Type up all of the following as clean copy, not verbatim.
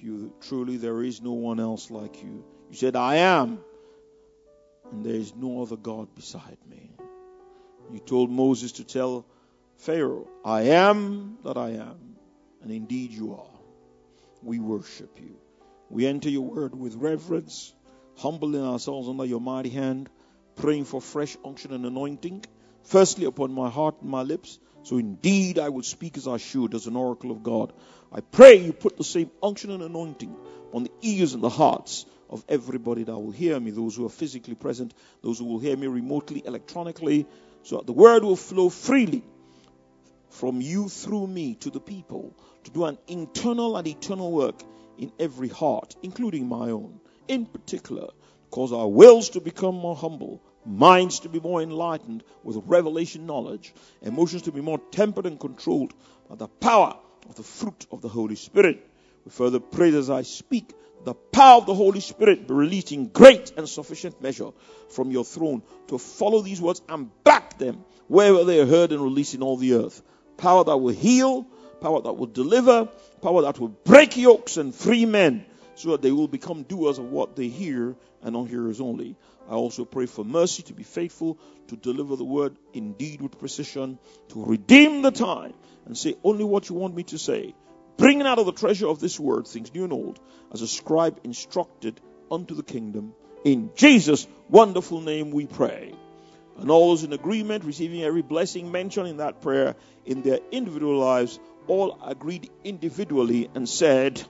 you. Truly, there is no one else like you. You said, I am, and there is no other God beside me. You told Moses to tell Pharaoh, I am that I am, and indeed you are. We worship you. We enter your word with reverence, humbling ourselves under your mighty hand, praying for fresh unction and anointing, firstly upon my heart and my lips, so indeed I will speak as I should, as an oracle of God. I pray you put the same unction and anointing on the ears and the hearts of everybody that will hear me, those who are physically present, those who will hear me remotely, electronically, so that the word will flow freely from you through me to the people, to do an internal and eternal work in every heart, including my own. In particular, cause our wills to become more humble, minds to be more enlightened with revelation knowledge, emotions to be more tempered and controlled by the power of the fruit of the Holy Spirit. We further pray as I speak, the power of the Holy Spirit be released in great and sufficient measure from your throne to follow these words and back them wherever they are heard and released in all the earth. Power that will heal, power that will deliver, power that will break yokes and free men so that they will become doers of what they hear and not hearers only. I also pray for mercy to be faithful, to deliver the word indeed with precision, to redeem the time and say only what you want me to say, bringing out of the treasure of this word things new and old, as a scribe instructed unto the kingdom. In Jesus' wonderful name we pray. And all those in agreement, receiving every blessing mentioned in that prayer in their individual lives, all agreed individually and said,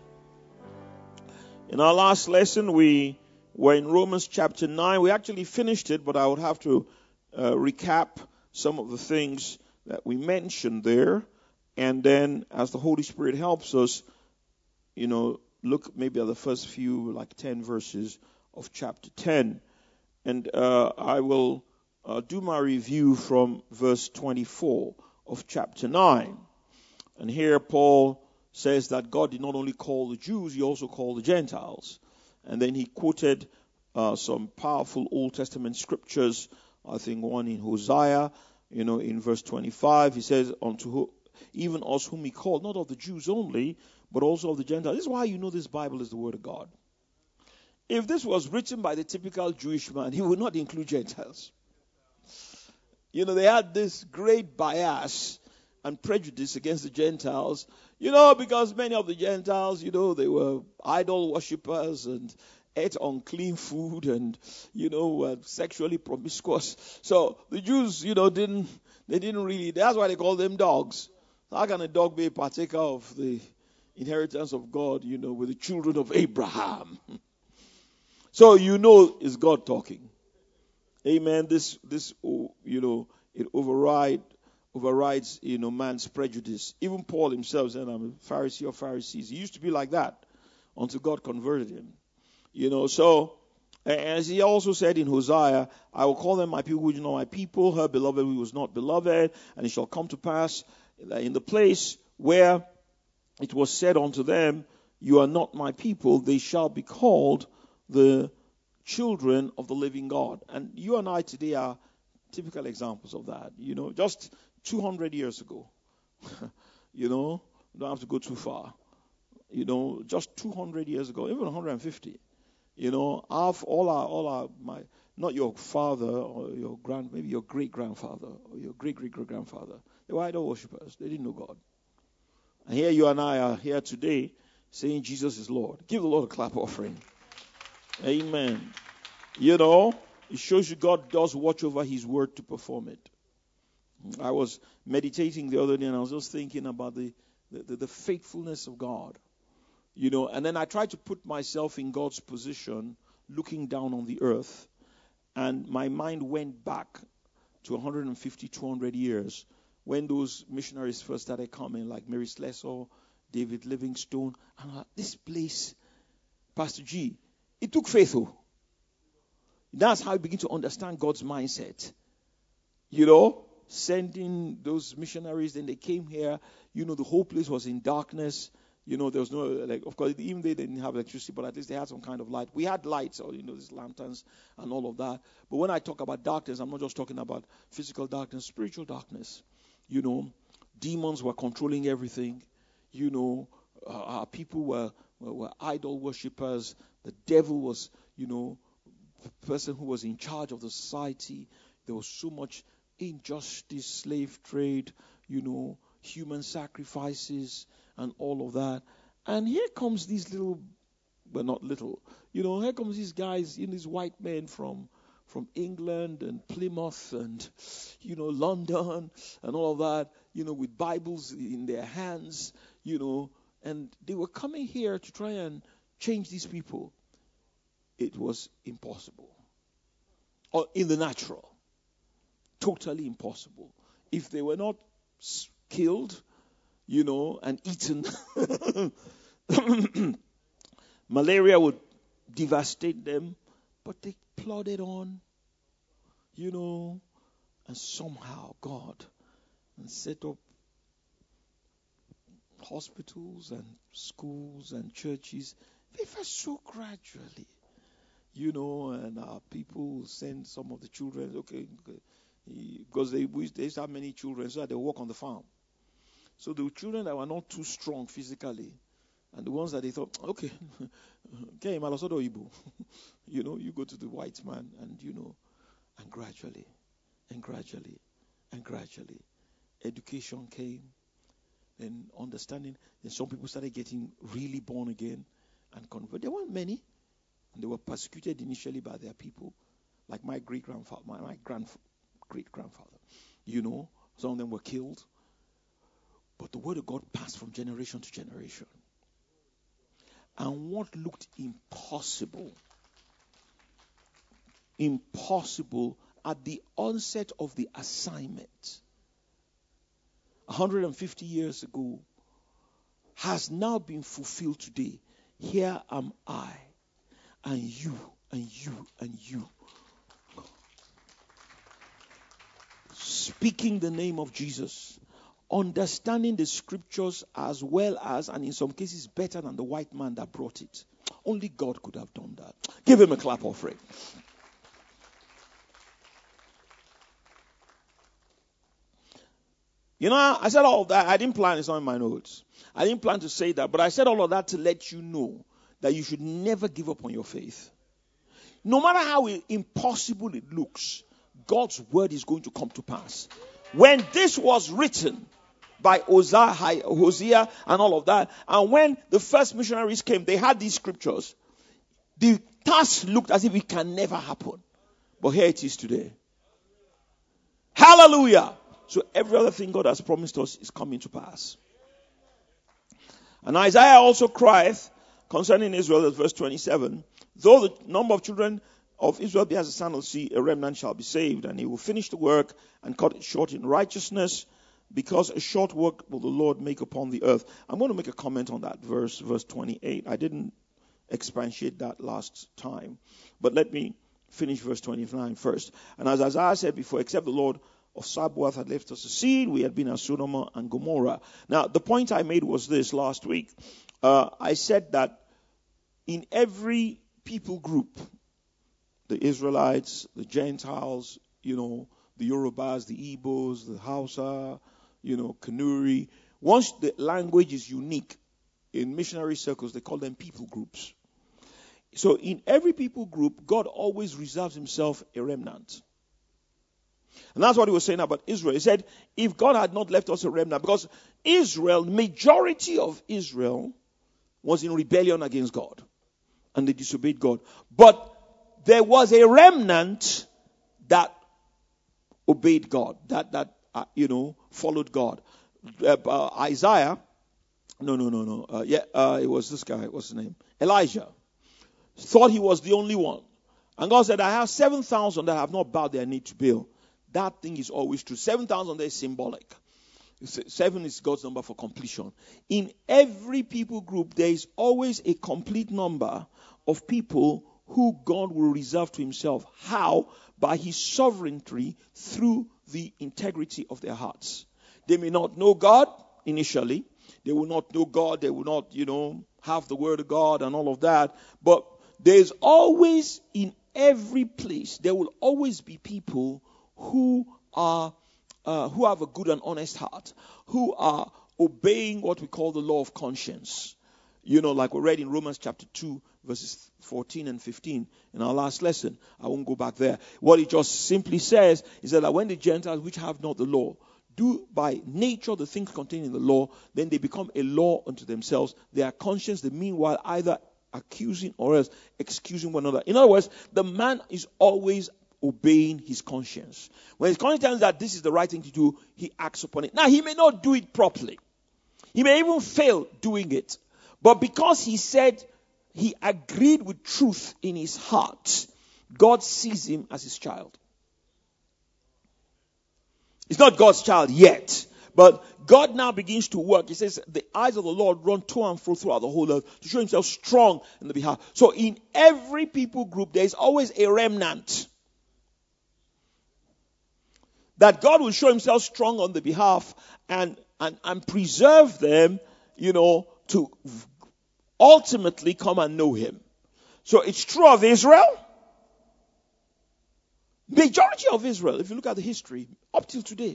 in our last lesson, we were in Romans chapter 9. We actually finished it, but I would have to recap some of the things that we mentioned there. And then, as the Holy Spirit helps us, look maybe at the first few, like 10 verses of chapter 10. And I will do my review from verse 24 of chapter 9. And here Paul says that God did not only call the Jews, he also called the Gentiles. And then he quoted some powerful Old Testament scriptures. I think one in Hosea, in verse 25, he says, even us whom he called, not of the Jews only, but also of the Gentiles. This is why this Bible is the Word of God. If this was written by the typical Jewish man, he would not include Gentiles. They had this great bias and prejudice against the Gentiles, because many of the Gentiles, they were idol worshippers and ate unclean food and, were sexually promiscuous. So the Jews, didn't really, that's why they call them dogs. How can a dog be a partaker of the inheritance of God, with the children of Abraham? So it's God talking. Amen. This it overrides man's prejudice. Even Paul himself said, I'm a Pharisee of Pharisees. He used to be like that until God converted him. So as he also said in Hosea, I will call them my people which are not my people, her beloved who was not beloved, and it shall come to pass that in the place where it was said unto them, you are not my people, they shall be called the children of the living God. And you and I today are typical examples of that. Just 200 years ago, don't have to go too far. Just 200 years ago, even 150, not your father or your maybe your great-grandfather or your great-great-great-grandfather, they were idol worshippers. They didn't know God. And here you and I are here today saying Jesus is Lord. Give the Lord a clap offering. Amen. It shows you God does watch over his word to perform it. I was meditating the other day and I was just thinking about the faithfulness of God. And then I tried to put myself in God's position looking down on the earth. And my mind went back to 150, 200 years when those missionaries first started coming, like Mary Slessor, David Livingstone. And this place, Pastor G, it took faith. That's how you begin to understand God's mindset. Sending those missionaries, then they came here. The whole place was in darkness. There was no, of course, even they didn't have electricity, but at least they had some kind of light. We had lights, or, these lanterns and all of that. But when I talk about darkness, I'm not just talking about physical darkness, spiritual darkness. Demons were controlling everything. Our people were idol worshippers. The devil was, the person who was in charge of the society. There was so much injustice, slave trade, human sacrifices, and all of that. And here comes these little, but not little, here comes these guys, these white men from England and Plymouth and, London and all of that, with Bibles in their hands, and they were coming here to try and change these people. It was impossible. Or in the natural. Totally impossible. If they were not killed, and eaten, malaria would devastate them. But they plodded on, and somehow God set up hospitals and schools and churches. They first so gradually, and our people send some of the children, because they used to have many children, so that they work on the farm. So the children that were not too strong physically, and the ones that they thought, okay, you go to the white man, and and gradually, education came, and understanding. Then some people started getting really born again and converted. There weren't many, and they were persecuted initially by their people, like my great-grandfather, my great-grandfather. Some of them were killed. But the word of God passed from generation to generation. And what looked impossible at the onset of the assignment 150 years ago has now been fulfilled today. Here am I, and you, and you, and you, speaking the name of Jesus, understanding the scriptures as well as, and in some cases better than the white man that brought it. Only God could have done that. Give him a clap offering. I said all of that. I didn't plan, it's not in my notes. I didn't plan to say that, but I said all of that to let you know that you should never give up on your faith. No matter how impossible it looks, God's word is going to come to pass. When this was written by Hosea and all of that, and when the first missionaries came, they had these scriptures. The task looked as if it can never happen. But here it is today. Hallelujah! So every other thing God has promised us is coming to pass. And Isaiah also crieth concerning Israel, verse 27, though the number of children of Israel be as the sand of the sea, a remnant shall be saved, and he will finish the work and cut it short in righteousness, because a short work will the Lord make upon the earth. I'm going to make a comment on that verse 28. I didn't expatiate that last time, but let me finish verse 29 first. And as Isaiah said before, except the Lord of Sabaoth had left us a seed, we had been as Sodom and Gomorrah. Now, the point I made was this last week. I said that in every people group, the Israelites, the Gentiles, the Yorubas, the Igbos, the Hausa, Kanuri. Once the language is unique, in missionary circles, they call them people groups. So in every people group, God always reserves himself a remnant. And that's what he was saying about Israel. He said, if God had not left us a remnant, because Israel, majority of Israel was in rebellion against God. And they disobeyed God. But there was a remnant that obeyed God, that followed God. Isaiah, it was this guy, what's his name? Elijah. Thought he was the only one. And God said, I have 7,000 that have not bowed their knee to Baal. That thing is always true. 7,000 there is symbolic. 7 is God's number for completion. In every people group, there is always a complete number of people who God will reserve to himself. How? By his sovereignty through the integrity of their hearts. They may not know God initially. They will not know God. They will not, have the word of God and all of that. But there's always, in every place, there will always be people who have a good and honest heart, who are obeying what we call the law of conscience. Like we read in Romans chapter 2, verses 14 and 15 in our last lesson. I won't go back there. What it just simply says is that when the Gentiles which have not the law do by nature the things contained in the law, then they become a law unto themselves. Their conscience, the meanwhile, either accusing or else excusing one another. In other words, the man is always obeying his conscience. When his conscience tells him that this is the right thing to do, he acts upon it. Now, he may not do it properly. He may even fail doing it. But because he said he agreed with truth in his heart, God sees him as his child. He's not God's child yet, but God now begins to work. He says the eyes of the Lord run to and fro throughout the whole earth to show himself strong in the behalf. So in every people group, there is always a remnant that God will show himself strong on the behalf and preserve them, to ultimately come and know him. So it's true of Israel. Majority of Israel, if you look at the history, up till today,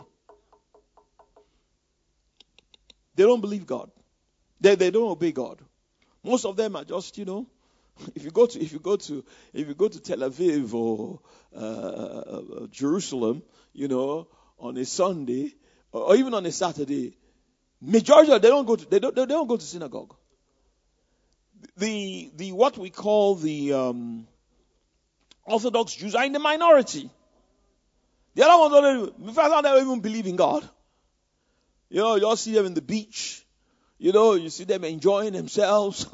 they don't believe God. They don't obey God. Most of them are just, if you go to Tel Aviv or Jerusalem, on a Sunday or even on a Saturday, majority of them they don't go to synagogue. The what we call the Orthodox Jews are in the minority. The other ones don't even believe in God. You all see them in the beach. You see them enjoying themselves.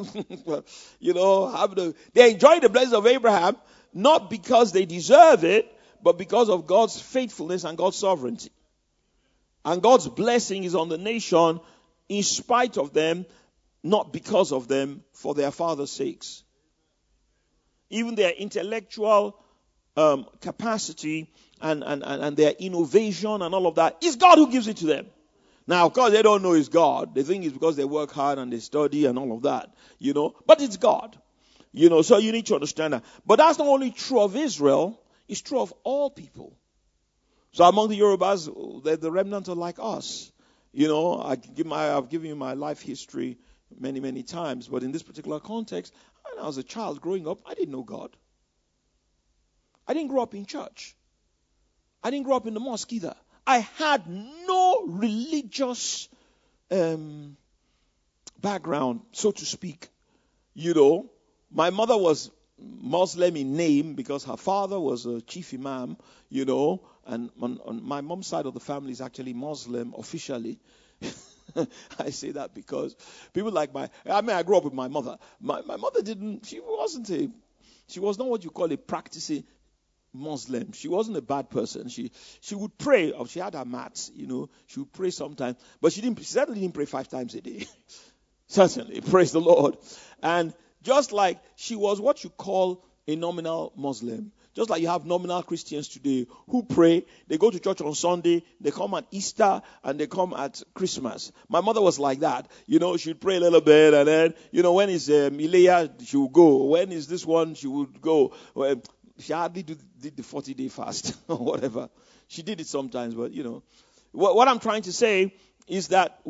They enjoy the blessings of Abraham, not because they deserve it, but because of God's faithfulness and God's sovereignty. And God's blessing is on the nation in spite of them, not because of them, for their father's sakes. Even their intellectual capacity and their innovation and all of that, it's God who gives it to them. Now, of course, they don't know it's God. They think it's because they work hard and they study and all of that, But it's God, So you need to understand that. But that's not only true of Israel. It's true of all people. So among the Yorubas, the remnant are like us. I've given you my life history many, many times. But in this particular context, when I was a child growing up, I didn't know God. I didn't grow up in church. I didn't grow up in the mosque either. I had no religious background, so to speak. My mother was Muslim in name because her father was a chief imam, and on my mom's side of the family is actually Muslim officially. I say that because people like I grew up with my mother. My mother she was not what you call a practicing Muslim. She wasn't a bad person. She would pray. She had her mats, she would pray sometimes, but she certainly didn't pray 5 times a day. Certainly, praise the Lord. And just like she was what you call a nominal Muslim. Just like you have nominal Christians today who pray, they go to church on Sunday, they come at Easter, and they come at Christmas. My mother was like that. She'd pray a little bit, and then, when is Ilea, she would go. When is this one, she would go. She hardly did the 40-day fast or whatever. She did it sometimes, but, What I'm trying to say is that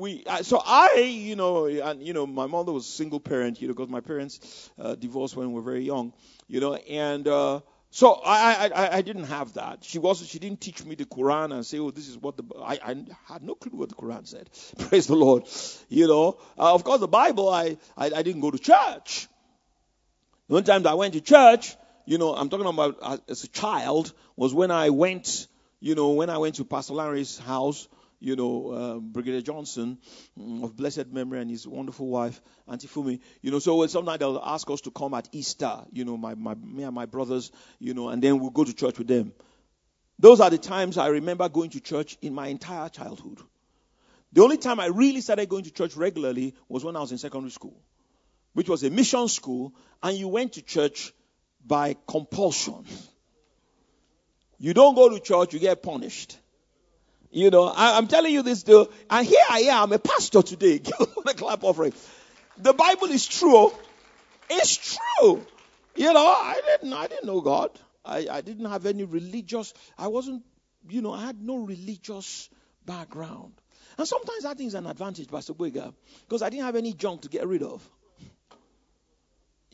my mother was a single parent, because my parents divorced when we were very young, and so I didn't have that. She didn't teach me the Quran and say, this is what I had no clue what the Quran said. Praise the Lord. Of course the Bible, I didn't go to church. The one time that I went to church, I'm talking about as a child, was when I went to Pastor Larry's house, Brigadier Johnson of blessed memory and his wonderful wife, Auntie Fumi, so sometimes they'll ask us to come at Easter, me and my brothers, and then we'll go to church with them. Those are the times I remember going to church in my entire childhood. The only time I really started going to church regularly was when I was in secondary school, which was a mission school, and you went to church by compulsion. You don't go to church, you get punished. I'm telling you this though, and here I am, a pastor today. Give a clap offering. The Bible is true. It's true. I didn't know God. I didn't have any religious, I had no religious background. And sometimes I think it's an advantage, Pastor Boyga, because I didn't have any junk to get rid of.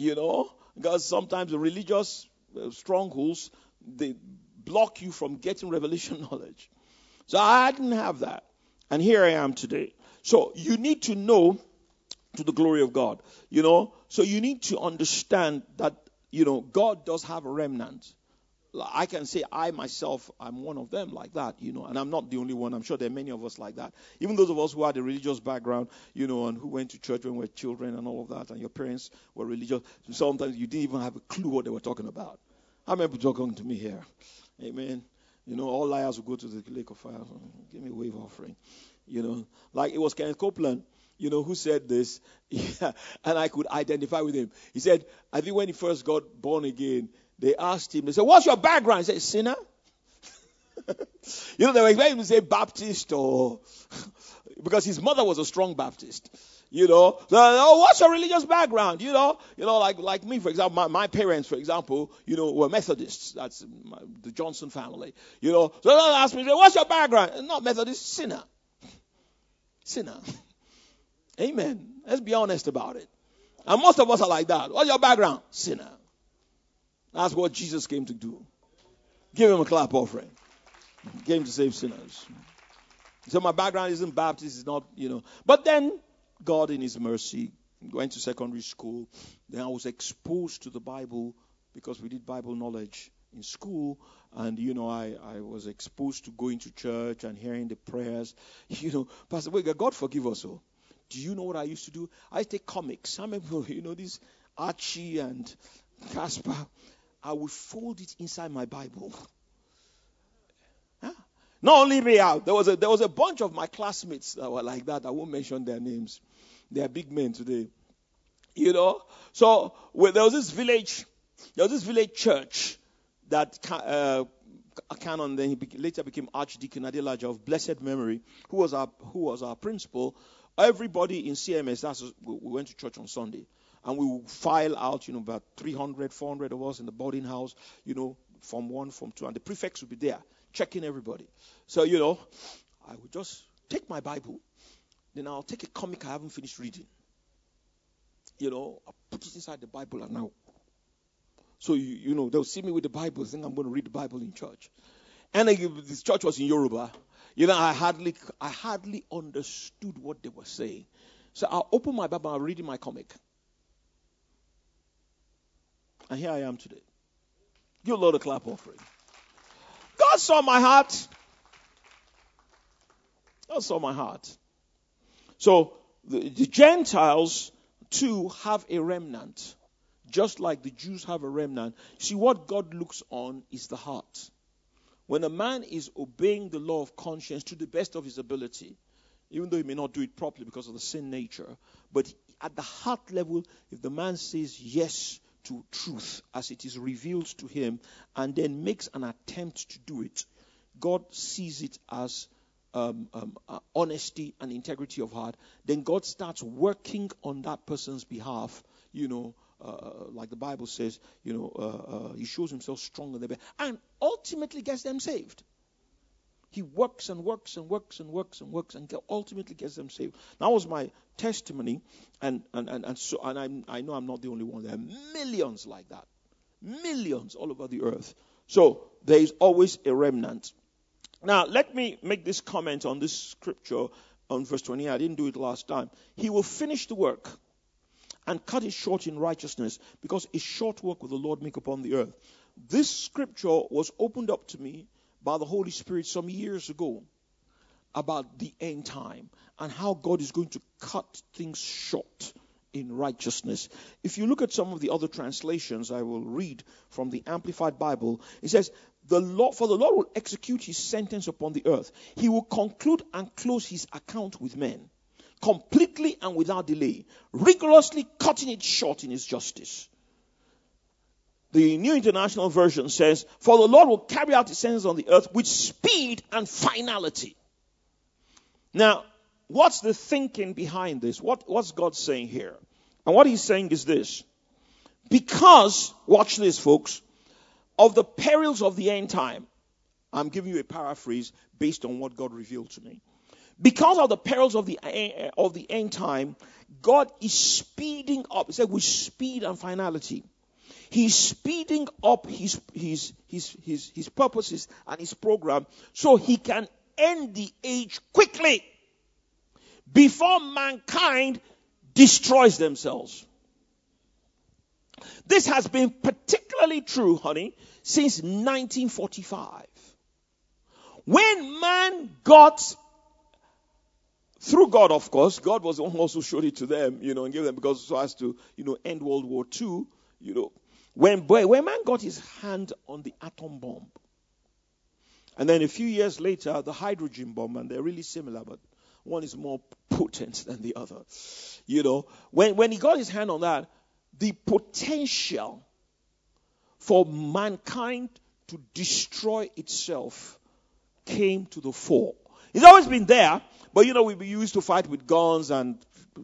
Because sometimes the religious strongholds, they block you from getting revelation knowledge. So I didn't have that. And here I am today. So you need to know, to the glory of God, so you need to understand that, God does have a remnant. I can say I myself, I'm one of them like that, and I'm not the only one. I'm sure there are many of us like that. Even those of us who had a religious background, and who went to church when we were children and all of that, and your parents were religious. Sometimes you didn't even have a clue what they were talking about. How many people talking to me here? Amen. All liars will go to the lake of fire. Give me a wave offering. Like it was Kenneth Copeland, who said this, and I could identify with him. He said, I think when he first got born again, they asked him, they said, what's your background? He said, sinner. They were expecting him to say Baptist because his mother was a strong Baptist. So, what's your religious background? Like me, for example, my parents, for example, were Methodists. That's the Johnson family. So they asked me, what's your background? Not Methodist, sinner. Sinner. Amen. Let's be honest about it. And most of us are like that. What's your background? Sinner. That's what Jesus came to do. Give him a clap offering. He came to save sinners. So my background isn't Baptist, it's not, But then God in his mercy, went to secondary school. Then I was exposed to the Bible because we did Bible knowledge in school. And, I was exposed to going to church and hearing the prayers. Pastor, wait, God forgive us all. Do you know what I used to do? I take comics. How many people, this Archie and Casper, I would fold it inside my Bible. Not only me out. There was a bunch of my classmates that were like that. I won't mention their names. They are big men today. So there was this village church that Canon, then he later became Archdeacon Adelaja of blessed memory, who was our principal. Everybody in CMS, we went to church on Sunday. And we would file out, about 300, 400 of us in the boarding house, Form 1, Form 2. And the prefects would be there, checking everybody. So, I would just take my Bible. Then I'll take a comic I haven't finished reading. I'll put it inside the Bible and now. So, they'll see me with the Bible, think I'm going to read the Bible in church. And this church was in Yoruba. I hardly understood what they were saying. So I'll open my Bible and I'll read in my comic. And here I am today. Give a Lord a clap offering. God saw my heart. God saw my heart. So the Gentiles too have a remnant. Just like the Jews have a remnant. See, what God looks on is the heart. When a man is obeying the law of conscience to the best of his ability, even though he may not do it properly because of the sin nature, but at the heart level, if the man says yes to truth as it is revealed to him and then makes an attempt to do it, God sees it as honesty and integrity of heart. Then God starts working on that person's behalf, like the Bible says, he shows himself strong on their behalf and ultimately gets them saved. He works and works and works and works and works and ultimately gets them saved. That was my testimony, and I know I'm not the only one. There are millions like that, millions all over the earth. So there is always a remnant. Now let me make this comment on this scripture on verse 20. I didn't do it last time. He will finish the work and cut it short in righteousness, because a short work will the Lord make upon the earth. This scripture was opened up to me by the Holy Spirit some years ago about the end time and how God is going to cut things short in righteousness. If you look at some of the other translations, I will read from the Amplified Bible. It says, for the Lord will execute his sentence upon the earth. He will conclude and close his account with men, completely and without delay, rigorously cutting it short in his justice. The New International Version says, for the Lord will carry out his sentence on the earth with speed and finality. Now, what's the thinking behind this? What's God saying here? And what he's saying is this. Because, watch this folks, of the perils of the end time, I'm giving you a paraphrase based on what God revealed to me. Because of the perils of the end time, God is speeding up. He said with speed and finality. He's speeding up his purposes and his program so he can end the age quickly before mankind destroys themselves. This has been particularly true, honey, since 1945. When man got, through God, of course, God was the one who also showed it to them, and gave them, because so as to, end World War II, when man got his hand on the atom bomb, and then a few years later, the hydrogen bomb, and they're really similar, but one is more potent than the other. When he got his hand on that, the potential for mankind to destroy itself came to the fore. It's always been there, but we used to fight with guns and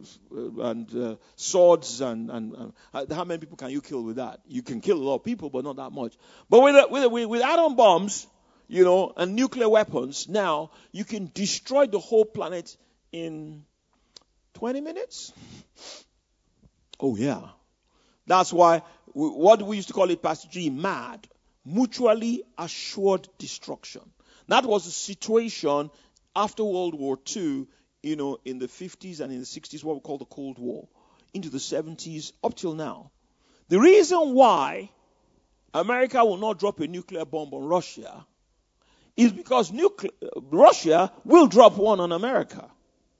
swords and how many people can you kill with that? You can kill a lot of people, but not that much. But with atom bombs, and nuclear weapons, now you can destroy the whole planet in 20 minutes. Oh yeah, that's why what we used to call it, Pastor G, MAD, mutually assured destruction. That was the situation after World War II, in the 50s and in the 60s, what we call the Cold War, into the 70s, up till now. The reason why America will not drop a nuclear bomb on Russia is because Russia will drop one on America.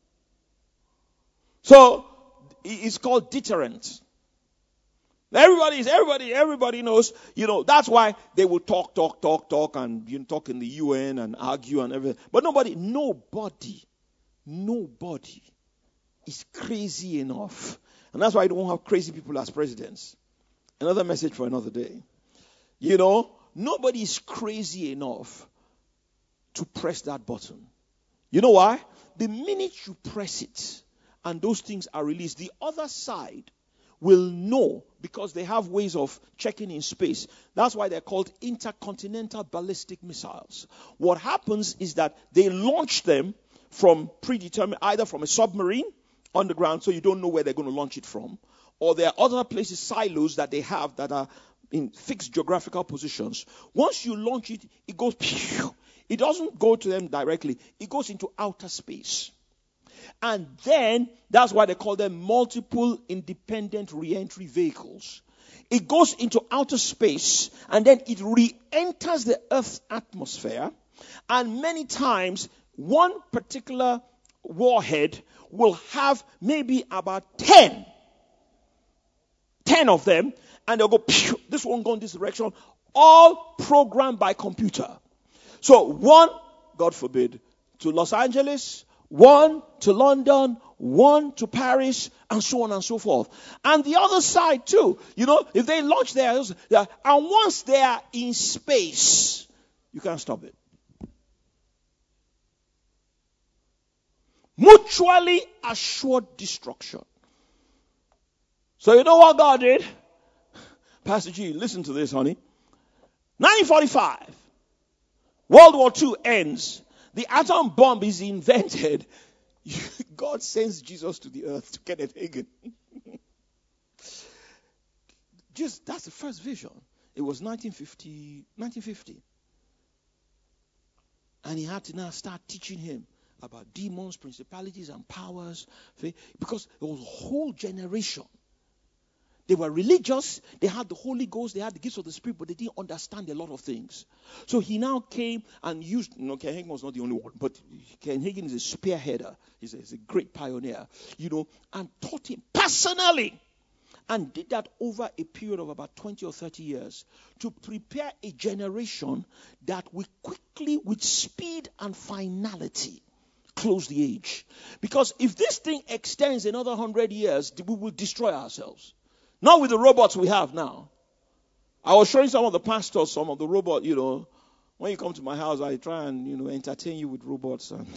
So it's called deterrent. Everybody knows, that's why they will talk, and talk in the UN and argue and everything. But nobody is crazy enough. And that's why I don't have crazy people as presidents. Another message for another day. Nobody is crazy enough to press that button. You know why? The minute you press it and those things are released, the other side will know, because they have ways of checking in space. That's why they're called intercontinental ballistic missiles. What happens is that they launch them from predetermined, either from a submarine underground, so you don't know where they're going to launch it from, or there are other places, silos that they have that are in fixed geographical positions. Once you launch it, it goes, it doesn't go to them directly. It goes into outer space. And then, that's why they call them multiple independent re-entry vehicles. It goes into outer space, and then it re-enters the Earth's atmosphere. And many times, one particular warhead will have maybe about 10 of them, and they'll go, this one go in this direction, all programmed by computer. So one, God forbid, to Los Angeles, one to London, one to Paris, and so on and so forth. And the other side too, if they launch there, and once they are in space, you can't stop it. Mutually assured destruction. So you know what God did? Pastor G, listen to this, honey. 1945, World War II ends. The atom bomb is invented. God sends Jesus to the earth to Kenneth Hagin. That's the first vision. It was 1950. And he had to now start teaching him about demons, principalities, and powers. Because there was a whole generation. They were religious, they had the Holy Ghost, they had the gifts of the Spirit, but they didn't understand a lot of things. So he now came and used, Ken Hagin was not the only one, but Ken Hagin is a spearheader. He's a great pioneer, and taught him personally. And did that over a period of about 20 or 30 years to prepare a generation that will quickly, with speed and finality, close the age. Because if this thing extends another 100 years, we will destroy ourselves. Not with the robots we have now. I was showing some of the pastors some of the robots, when you come to my house, I try and, entertain you with robots. And,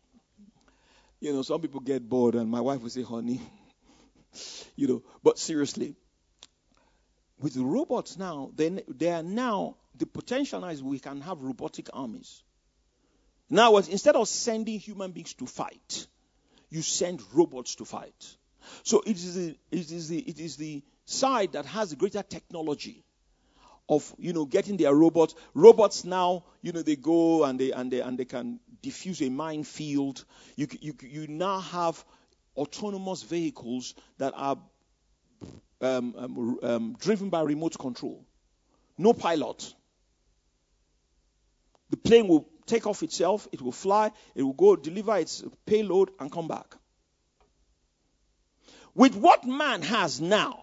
some people get bored and my wife will say, honey, but seriously, with the robots now, then they are now, the potential now is we can have robotic armies. Now, instead of sending human beings to fight, you send robots to fight. So it is the side that has the greater technology of getting their robots. Robots now, they go and they can diffuse a minefield. You now have autonomous vehicles that are driven by remote control. No pilot. The plane will take off itself, it will fly, it will go deliver its payload and come back. With what man has now,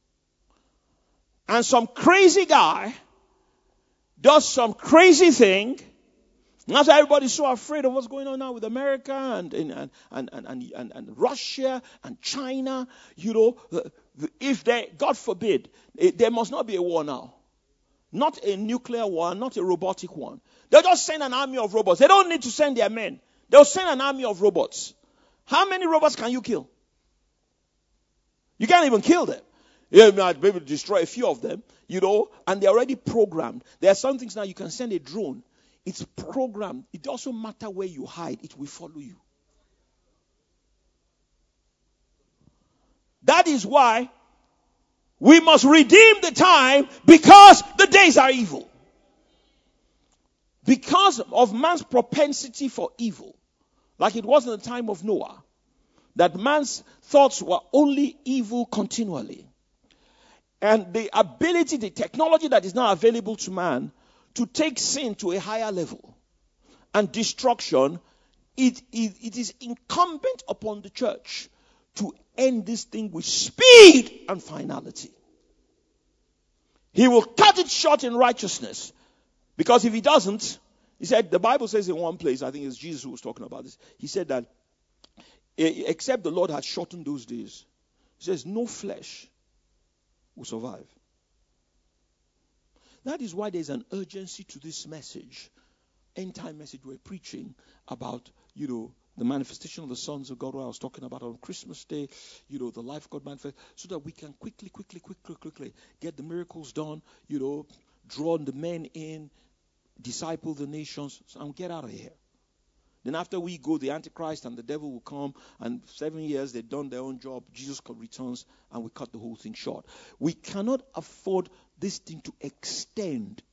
and some crazy guy does some crazy thing, and after everybody's so afraid of what's going on now with America and Russia and China, if God forbid, there must not be a war now. Not a nuclear one, not a robotic one. They'll just send an army of robots. They don't need to send their men. They'll send an army of robots. How many robots can you kill? You can't even kill them. You might be able to destroy a few of them, and they're already programmed. There are some things now you can send a drone. It's programmed. It doesn't matter where you hide. It will follow you. That is why we must redeem the time, because the days are evil. Because of man's propensity for evil, like it was in the time of Noah, that man's thoughts were only evil continually. And the ability, the technology that is now available to man to take sin to a higher level and destruction, it is incumbent upon the church to end this thing with speed and finality. He will cut it short in righteousness. Because if he doesn't, he said, the Bible says in one place, I think it's Jesus who was talking about this, he said that except the Lord had shortened those days, he says no flesh will survive. That is why there's an urgency to this message, end time message we're preaching about, the manifestation of the sons of God, what I was talking about on Christmas Day, the life of God manifest, so that we can quickly get the miracles done, draw the men in, disciple the nations, and get out of here. Then after we go, the Antichrist and the devil will come, and 7 years they've done their own job, Jesus returns, and we cut the whole thing short. We cannot afford this thing to extend.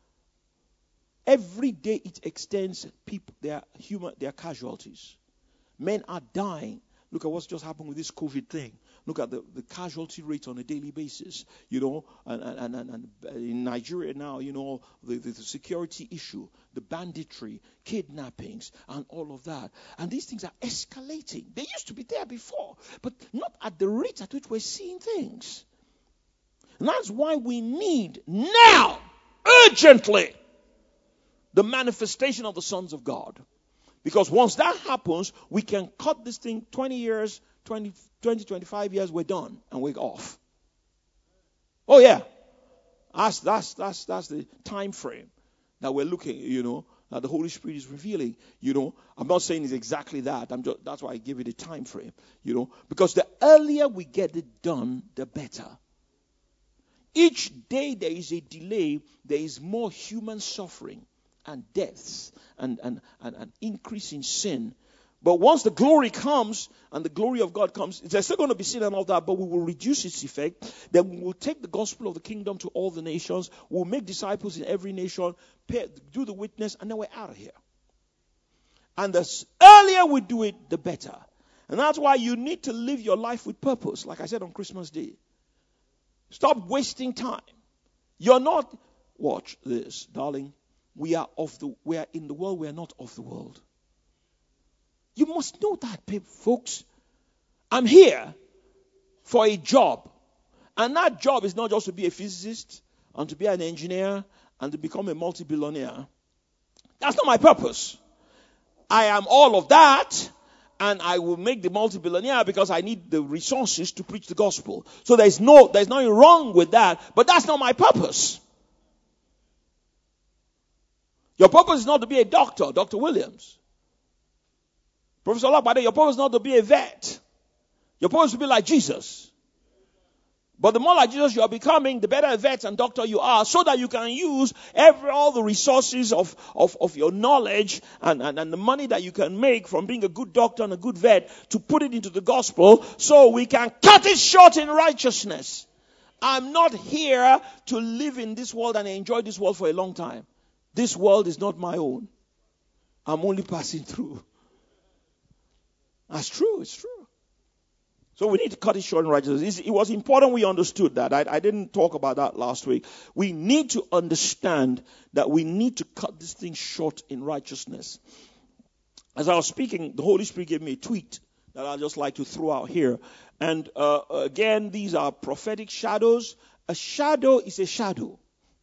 Every day it extends, people, their casualties. Men are dying. Look at what's just happened with this COVID thing. Look at the casualty rate on a daily basis, and in Nigeria now, the security issue, the banditry, kidnappings, and all of that. And these things are escalating. They used to be there before, but not at the rate at which we're seeing things. And that's why we need now, urgently, the manifestation of the sons of God. Because once that happens, we can cut this thing 20 years, 20, 25 years, we're done and we're off. Oh yeah. That's the time frame that we're looking, that the Holy Spirit is revealing. I'm not saying it's exactly that. That's why I give it a time frame, because the earlier we get it done, the better. Each day there is a delay, there is more human suffering and deaths and increase in sin. But once the glory comes and the glory of God comes, there's still going to be sin and all that, but we will reduce its effect. Then we will take the gospel of the kingdom to all the nations. We'll make disciples in every nation, do the witness, and then we're out of here. And the earlier we do it, the better. And that's why you need to live your life with purpose, like I said on Christmas Day. Stop wasting time. You're not, watch this, darling. We are in the world, we are not of the world. You must know that, folks. I'm here for a job. And that job is not just to be a physicist and to be an engineer and to become a multi-billionaire. That's not my purpose. I am all of that, and I will make the multi-billionaire because I need the resources to preach the gospel. So there's nothing wrong with that, but that's not my purpose. Your purpose is not to be a doctor, Dr. Williams. Professor Olabade, your purpose is not to be a vet. Your purpose is to be like Jesus. But the more like Jesus you are becoming, the better a vet and doctor you are, so that you can use all the resources of your knowledge and the money that you can make from being a good doctor and a good vet to put it into the gospel, so we can cut it short in righteousness. I'm not here to live in this world and enjoy this world for a long time. This world is not my own. I'm only passing through. That's true. It's true. So we need to cut it short in righteousness. It was important we understood that. I didn't talk about that last week. We need to understand that we need to cut this thing short in righteousness. As I was speaking, the Holy Spirit gave me a tweet that I'd just like to throw out here. And again, these are prophetic shadows. A shadow is a shadow.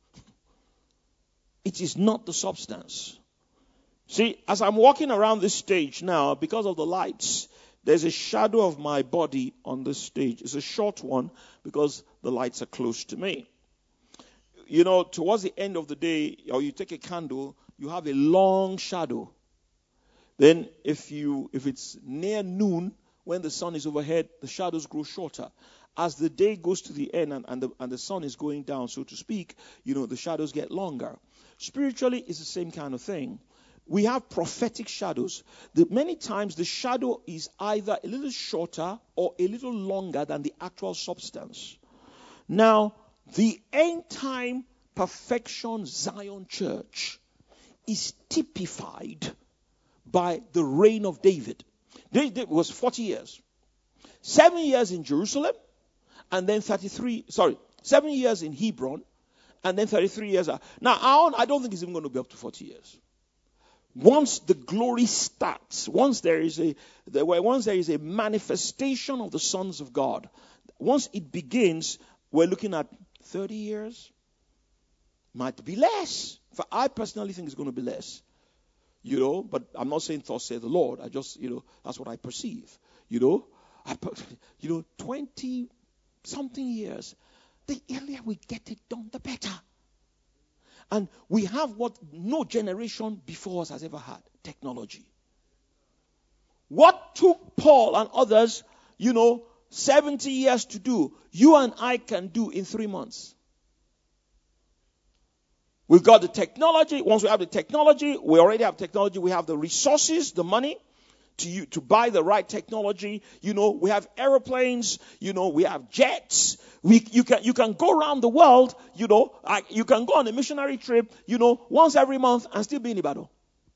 It is not the substance. See, as I'm walking around this stage now, because of the lights, there's a shadow of my body on this stage. It's a short one because the lights are close to me. You know, towards the end of the day, or you take a candle, you have a long shadow. Then if it's near noon, when the sun is overhead, the shadows grow shorter. As the day goes to the end and the sun is going down, so to speak, you know, the shadows get longer. Spiritually, it's the same kind of thing. We have prophetic shadows. Many times the shadow is either a little shorter or a little longer than the actual substance. Now, the end time perfection Zion church is typified by the reign of David. It was 40 years. 7 years in Jerusalem, and then 7 years in Hebron, and then 33 years. Now, I don't think it's even going to be up to 40 years. Once the glory starts, once there is a manifestation of the sons of God, once it begins, we're looking at 30 years. Might be less. I personally think it's going to be less. You know, but I'm not saying thus say the Lord. I just, that's what I perceive. 20 something years. The earlier we get it done, the better. And we have what no generation before us has ever had, technology. What took Paul and others, 70 years to do, you and I can do in 3 months. We've got the technology. Once we have the technology, we already have technology. We have the resources, the money to buy the right technology. We have airplanes. We have jets. You can go around the world. You can go on a missionary trip. Once every month and still be in Ibadan.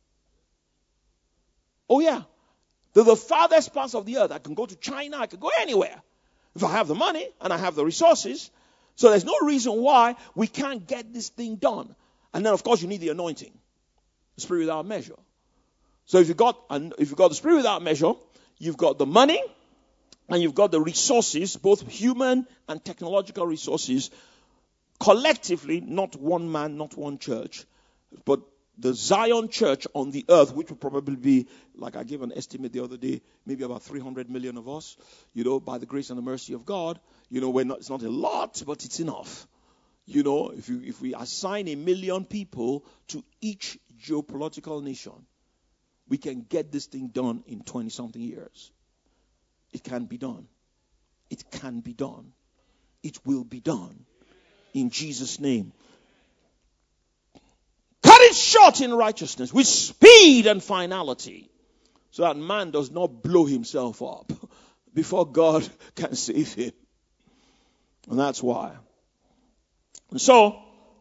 Oh yeah, the farthest parts of the earth. I can go to China. I can go anywhere if I have the money and I have the resources. So there's no reason why we can't get this thing done. And then, of course, you need the anointing, the Spirit without measure. So if you've got the Spirit without measure, you've got the money, and you've got the resources, both human and technological resources, collectively, not one man, not one church, but the Zion church on the earth, which will probably be, like I gave an estimate the other day, maybe about 300 million of us, by the grace and the mercy of God. It's not a lot, but it's enough. If we assign 1 million people to each geopolitical nation, we can get this thing done in 20-something years. It can be done. It can be done. It will be done. In Jesus' name. Cut it short in righteousness with speed and finality, so that man does not blow himself up before God can save him. And that's why. And so,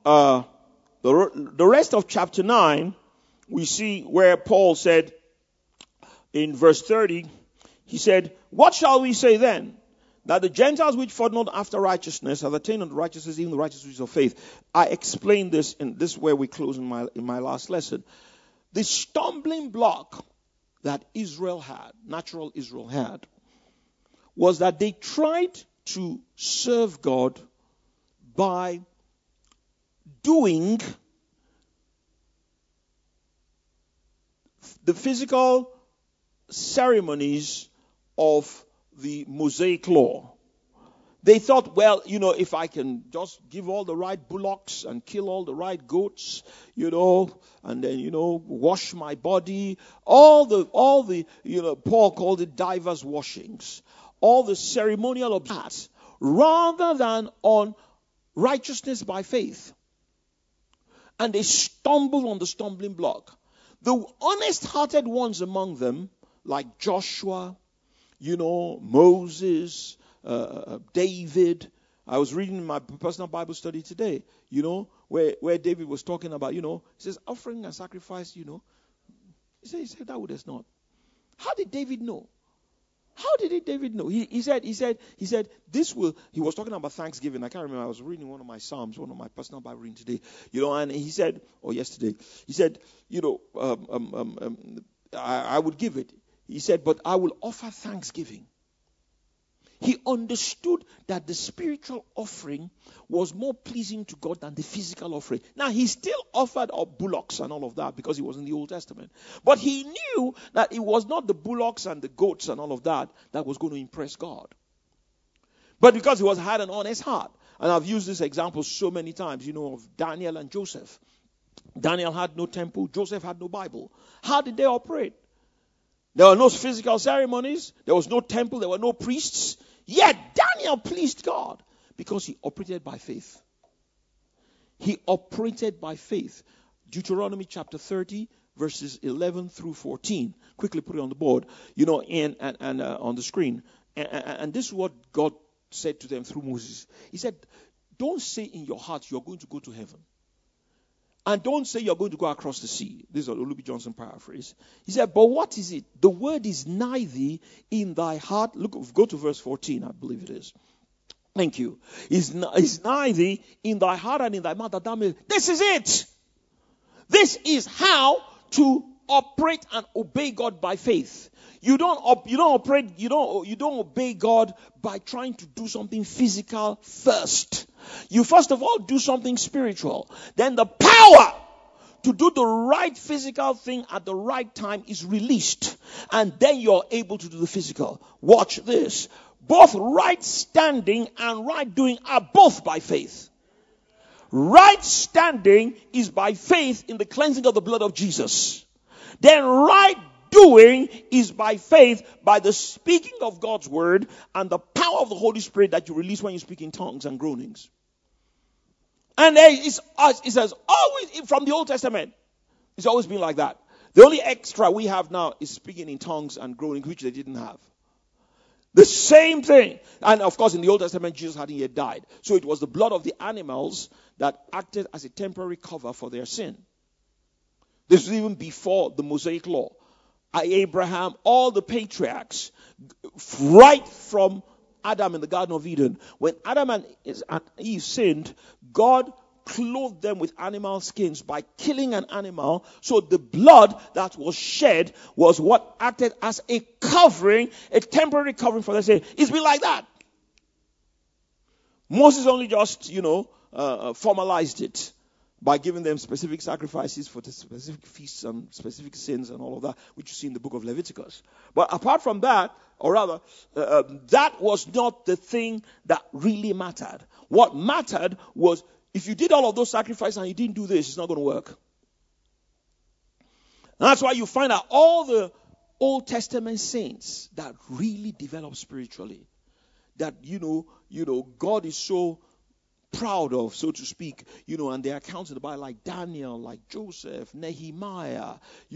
the rest of chapter 9, we see where Paul said in verse 30, he said, "What shall we say then? That the Gentiles which fought not after righteousness have attained unto righteousness, even the righteousness of faith." I explained this, and this is where we close in my last lesson. The stumbling block that natural Israel had, was that they tried to serve God by doing the physical ceremonies of the Mosaic law. They thought, if I can just give all the right bullocks and kill all the right goats, and then, wash my body, all the, Paul called it divers washings, all the ceremonial of that, rather than on righteousness by faith. And they stumble on the stumbling block. The honest-hearted ones among them, like Joshua, Moses, David. I was reading in my personal Bible study today, where David was talking about, he says, offering and sacrifice, He said, that would not. How did David know? How did David know? He said, this will, he was talking about Thanksgiving. I can't remember. I was reading one of my Psalms, one of my personal Bible reading today, and he said, or yesterday, he said, I would give it. He said, but I will offer thanksgiving. He understood that the spiritual offering was more pleasing to God than the physical offering. Now, he still offered up bullocks and all of that because he was in the Old Testament. But he knew that it was not the bullocks and the goats and all of that was going to impress God. But because he had an honest heart. And I've used this example so many times, of Daniel and Joseph. Daniel had no temple. Joseph had no Bible. How did they operate? There were no physical ceremonies. There was no temple. There were no priests. Yet Daniel pleased God because he operated by faith. He operated by faith. Deuteronomy chapter 30, verses 11 through 14. Quickly put it on the board, and on the screen. And this is what God said to them through Moses. He said, don't say in your heart you're going to go to heaven. And don't say you're going to go across the sea. This is an Olubi Johnson paraphrase. He said, but what is it? The word is nigh thee in thy heart. Look, go to verse 14, I believe it is. Thank you. Is nigh thee in thy heart and in thy mouth that thou mayest. This is it. This is how to operate and obey God by faith. You don't obey God by trying to do something physical first. You first of all do something spiritual. Then the power to do the right physical thing at the right time is released. And then you're able to do the physical. Watch this. Both right standing and right doing are both by faith. Right standing is by faith in the cleansing of the blood of Jesus. Then right doing is by faith, by the speaking of God's word and the power of the Holy Spirit that you release when you speak in tongues and groanings. And it says always from the Old Testament, it's always been like that. The only extra we have now is speaking in tongues and groaning, which they didn't have. The same thing. And of course, in the Old Testament, Jesus hadn't yet died. So it was the blood of the animals that acted as a temporary cover for their sin. This was even before the Mosaic law. Abraham, all the patriarchs, right from Adam in the Garden of Eden. When Adam and Eve sinned, God clothed them with animal skins by killing an animal. So the blood that was shed was what acted as a covering, a temporary covering for their sin. It's been like that. Moses only just, formalized it by giving them specific sacrifices for the specific feasts and specific sins and all of that, which you see in the book of Leviticus. But apart from that, or rather, that was not the thing that really mattered. What mattered was, if you did all of those sacrifices and you didn't do this, it's not going to work. And that's why you find out all the Old Testament saints that really develop spiritually, that, God is so proud of, so to speak, and their accounts in the Bible, like Daniel, like Joseph, Nehemiah,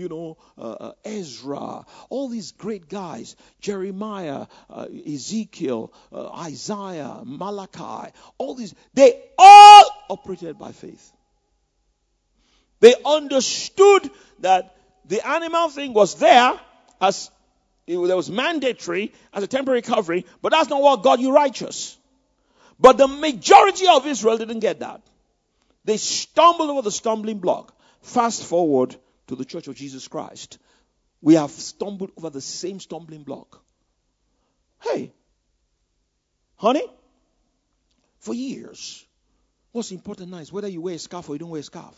Ezra, all these great guys, Jeremiah, Ezekiel, Isaiah, Malachi, all these, they all operated by faith. They understood that the animal thing was there as it was mandatory as a temporary covering, but that's not what got you righteous. But the majority of Israel didn't get that. They stumbled over the stumbling block. Fast forward to the Church of Jesus Christ. We have stumbled over the same stumbling block. Hey, honey, for years, what's important now is whether you wear a scarf or you don't wear a scarf.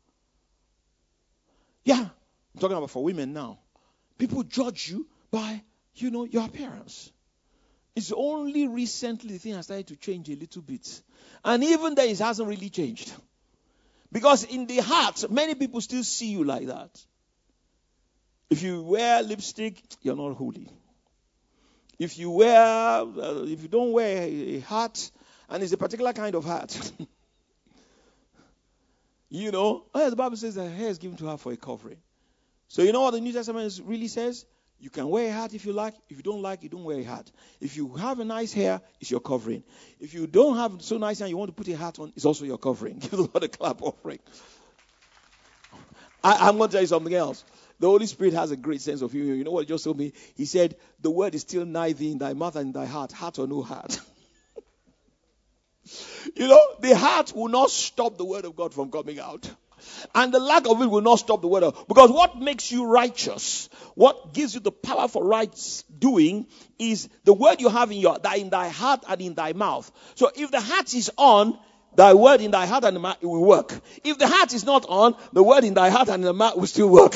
Yeah, I'm talking about for women now. People judge you by, your appearance. It's only recently the thing has started to change a little bit. And even there, it hasn't really changed. Because in the heart, many people still see you like that. If you wear lipstick, you're not holy. If you don't wear a hat, and it's a particular kind of hat, the Bible says that hair is given to her for a covering. So you know what the New Testament really says? You can wear a hat if you like. If you don't like, you don't wear a hat. If you have a nice hair, it's your covering. If you don't have so nice hair and you want to put a hat on, it's also your covering. Give the Lord a clap offering. I'm going to tell you something else. The Holy Spirit has a great sense of humor. You know what he just told me? He said, the word is still nigh thee in thy mouth and in thy heart. Heart or no heart. The heart will not stop the word of God from coming out. And the lack of it will not stop the word of God. Because what makes you righteous, what gives you the power for right doing, is the word you have in thy heart and in thy mouth. So if the heart is on, thy word in thy heart and the mouth, it will work. If the heart is not on, the word in thy heart and in the mouth will still work.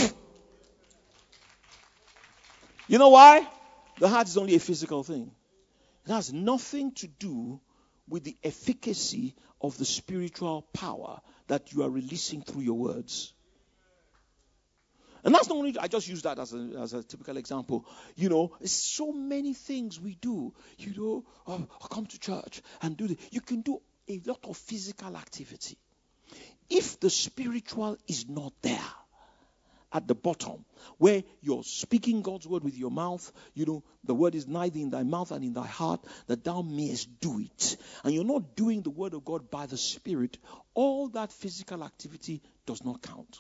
You know why? The heart is only a physical thing. It has nothing to do with the efficacy of the spiritual power that you are releasing through your words. And that's not only, I just use that as a typical example. There's so many things we do. I come to church and do this. You can do a lot of physical activity. If the spiritual is not there, at the bottom, where you're speaking God's word with your mouth, the word is neither in thy mouth and in thy heart, that thou mayest do it. And you're not doing the word of God by the Spirit, all that physical activity does not count.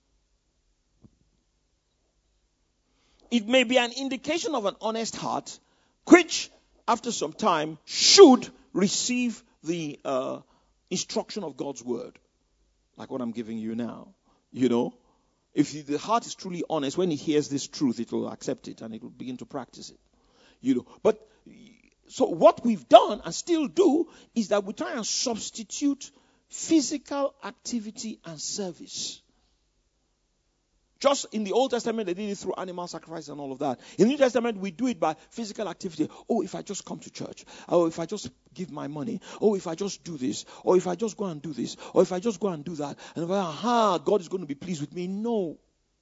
It may be an indication of an honest heart, which, after some time, should receive the instruction of God's word, like what I'm giving you now. If the heart is truly honest, when it hears this truth, it will accept it and it will begin to practice it. But so what we've done and still do is that we try and substitute physical activity and service. Just in the Old Testament, they did it through animal sacrifice and all of that. In the New Testament, we do it by physical activity. Oh, if I just come to church. Oh, if I just give my money. Oh, if I just do this. Or if I just go and do this. Or if I just go and do that. And if God is going to be pleased with me. No.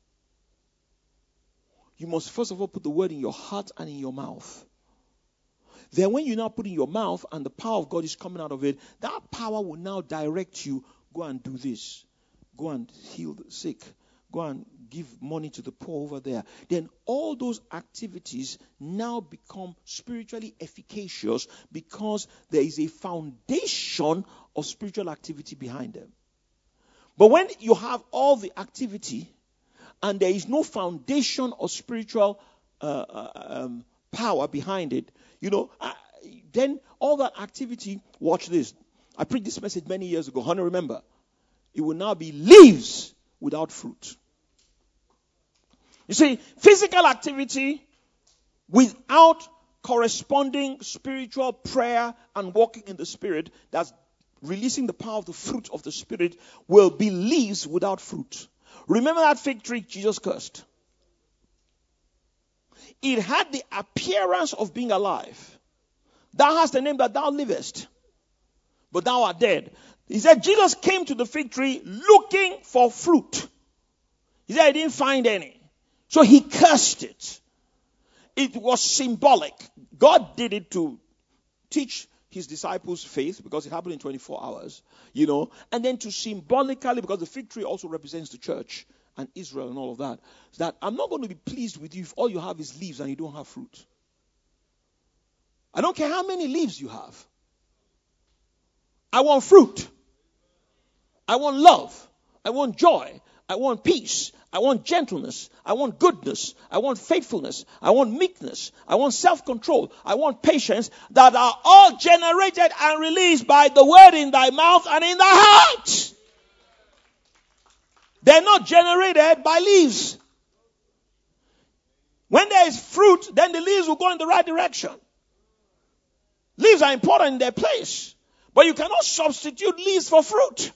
You must first of all put the word in your heart and in your mouth. Then when you now put in your mouth and the power of God is coming out of it, that power will now direct you. Go and do this. Go and heal the sick. Go and give money to the poor over there. Then all those activities now become spiritually efficacious because there is a foundation of spiritual activity behind them. But when you have all the activity and there is no foundation of spiritual power behind it, then all that activity, watch this. I preached this message many years ago. Honey, remember, it will now be leaves without fruit. You see, physical activity without corresponding spiritual prayer and walking in the Spirit, that's releasing the power of the fruit of the Spirit, will be leaves without fruit. Remember that fig tree Jesus cursed? It had the appearance of being alive. Thou hast the name that thou livest, but thou art dead. He said Jesus came to the fig tree looking for fruit. He said he didn't find any. So he cursed it. It was symbolic. God did it to teach his disciples faith because it happened in 24 hours, and then to symbolically, because the fig tree also represents the church and Israel and all of that, that I'm not going to be pleased with you if all you have is leaves and you don't have fruit. I don't care how many leaves you have. I want fruit. I want love. I want joy. I want peace. I want gentleness. I want goodness. I want faithfulness. I want meekness. I want self-control. I want patience, that are all generated and released by the word in thy mouth and in thy heart. They're not generated by leaves. When there is fruit, then the leaves will go in the right direction. Leaves are important in their place, but you cannot substitute leaves for fruit.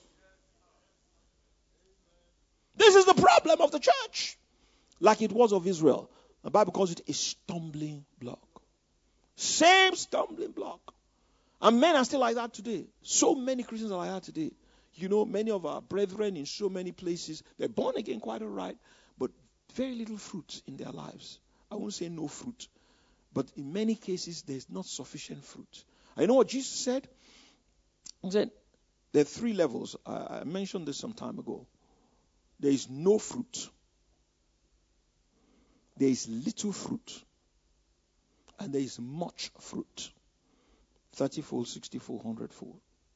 This is the problem of the church, like it was of Israel. The Bible calls it a stumbling block. Same stumbling block. And men are still like that today. So many Christians are like that today. Many of our brethren in so many places, they're born again quite all right, but very little fruit in their lives. I won't say no fruit. But in many cases, there's not sufficient fruit. I know what Jesus said? He said, there are 3 levels. I mentioned this some time ago. There is no fruit. There is little fruit. And there is much fruit. 30-fold, 60-fold, 100-fold.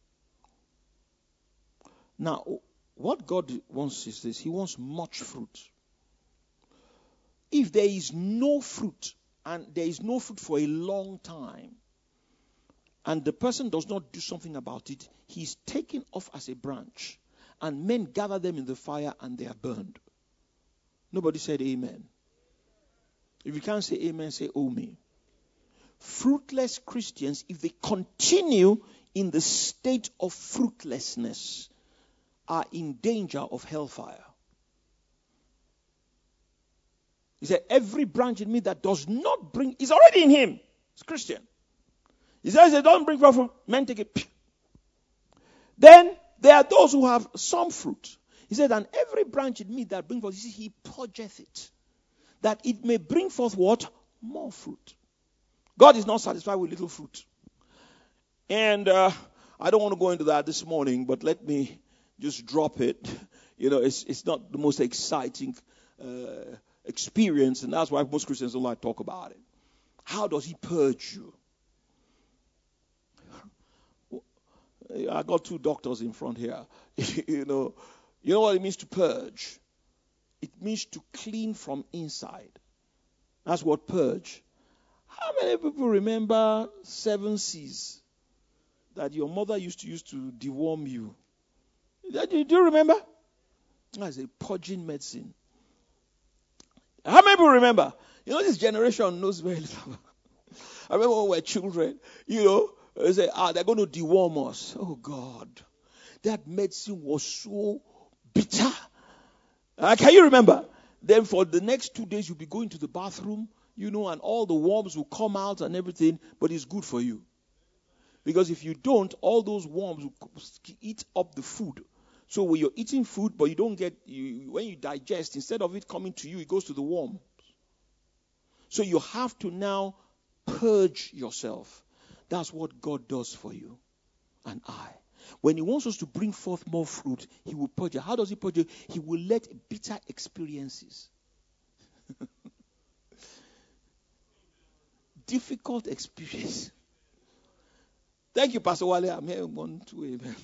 Now, what God wants is this. He wants much fruit. If there is no fruit, and there is no fruit for a long time, and the person does not do something about it, he's taken off as a branch, and men gather them in the fire and they are burned. Nobody said amen. If you can't say amen, say oh me. Fruitless Christians, if they continue in the state of fruitlessness, are in danger of hellfire. He said, every branch in me that does not bring, is already in him. It's Christian. He says, don't bring forth, men take it. Then there are those who have some fruit. He said, and every branch in me that brings forth, he purgeth it, that it may bring forth what? More fruit. God is not satisfied with little fruit. And I don't want to go into that this morning, but let me just drop it. You know, it's not the most exciting experience, and that's why most Christians don't like to talk about it. How does he purge you? I got 2 doctors in front here. You know what it means to purge? It means to clean from inside. That's what purge. How many people remember 7 C's that your mother used to use to deworm you? Do you remember? That's a purging medicine. How many people remember? You know, this generation knows very little. I remember when we were children, they say, they're going to deworm us. Oh, God. That medicine was so bitter. Can you remember? Then for the next 2 days, you'll be going to the bathroom, and all the worms will come out and everything, but it's good for you. Because if you don't, all those worms will eat up the food. So when you're eating food, but you don't get, when you digest, instead of it coming to you, it goes to the worms. So you have to now purge yourself. That's what God does for you and I. When he wants us to bring forth more fruit, he will purge it. How does he purge it? He will let bitter experiences, difficult experience. Thank you, Pastor Wale. I'm here 1, 2, amen.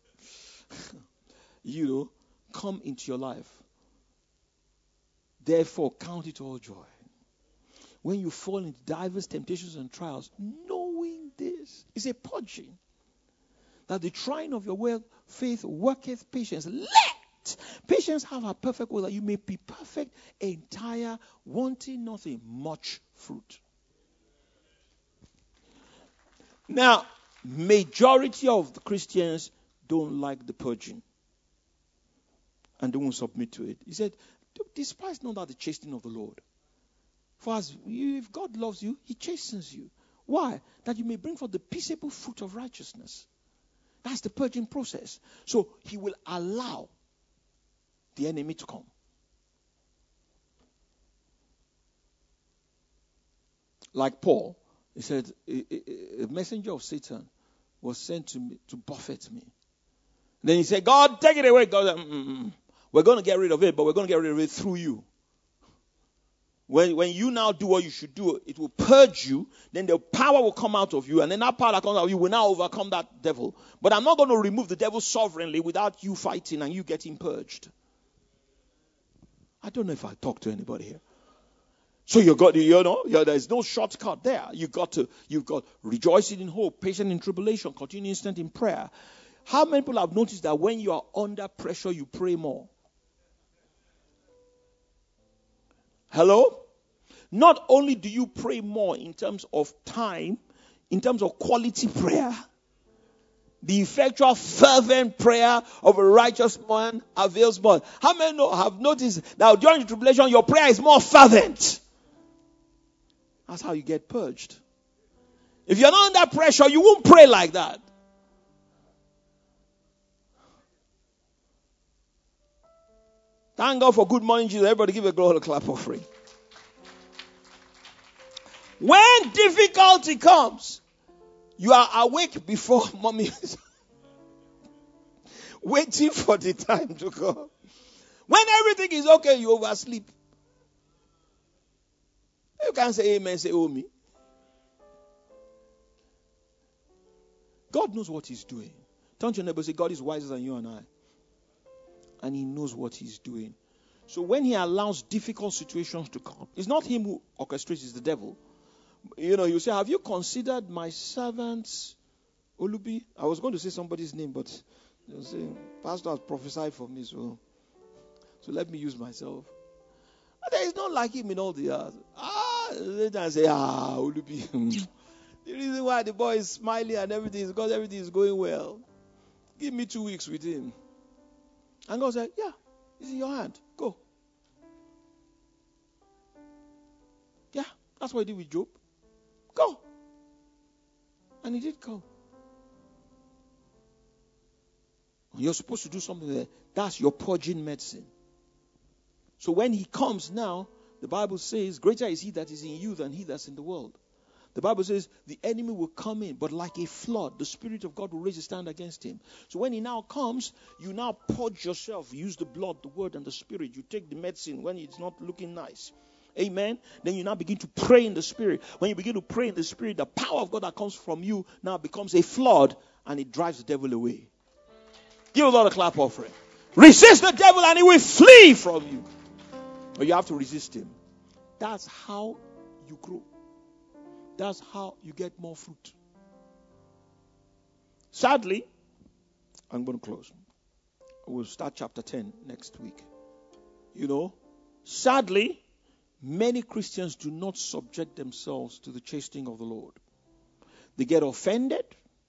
Come into your life. Therefore, count it all joy when you fall into diverse temptations and trials, knowing this is a purging, that the trying of your faith worketh patience. Let patience have a perfect will, that you may be perfect, entire, wanting nothing, much fruit. Now, majority of the Christians don't like the purging, and they won't submit to it. He said, despise not the chastening of the Lord. For if God loves you, he chastens you. Why? That you may bring forth the peaceable fruit of righteousness. That's the purging process. So he will allow the enemy to come. Like Paul, he said, a messenger of Satan was sent to me to buffet me. Then he said, God, take it away. God, we're going to get rid of it, but we're going to get rid of it through you. When you now do what you should do, it will purge you. Then the power will come out of you. And then that power that comes out of you will now overcome that devil. But I'm not going to remove the devil sovereignly without you fighting and you getting purged. I don't know if I talk to anybody here. So there's no shortcut there. You've got rejoicing in hope, patient in tribulation, continue instant in prayer. How many people have noticed that when you are under pressure, you pray more? Hello? Not only do you pray more in terms of time, in terms of quality prayer, the effectual fervent prayer of a righteous man avails much. How many have noticed that during the tribulation, your prayer is more fervent? That's how you get purged. If you're not under pressure, you won't pray like that. Thank God for Good Morning Jesus. Everybody give a glory clap offering. When difficulty comes, you are awake before mommy is waiting for the time to come. When everything is okay, you oversleep. You can't say amen, say oh me. God knows what he's doing. Turn to your neighbor and say, God is wiser than you and I. And he knows what he's doing. So when he allows difficult situations to come, it's not him who orchestrates, it's the devil. You say, have you considered my servants, Olubi? I was going to say somebody's name, but they'll say, Pastor has prophesied for me, so let me use myself. There is not like him in all the earth. They say, Olubi. The reason why the boy is smiling and everything is because everything is going well. Give me 2 weeks with him. And God said, yeah, it's in your hand. Go. Yeah, that's what he did with Job. Go. And he did go. You're supposed to do something there. That's your purging medicine. So when he comes now, the Bible says, greater is he that is in you than he that's in the world. The Bible says the enemy will come in, but like a flood, the Spirit of God will raise a stand against him. So when he now comes, you now purge yourself. Use the blood, the word, and the Spirit. You take the medicine when it's not looking nice. Amen. Then you now begin to pray in the Spirit. When you begin to pray in the Spirit, the power of God that comes from you now becomes a flood, and it drives the devil away. Give a lot of clap offering. Resist the devil and he will flee from you. But you have to resist him. That's how you grow. That's how you get more fruit. Sadly, I'm going to close. We'll start chapter 10 next week. Sadly, many Christians do not subject themselves to the chastening of the Lord. They get offended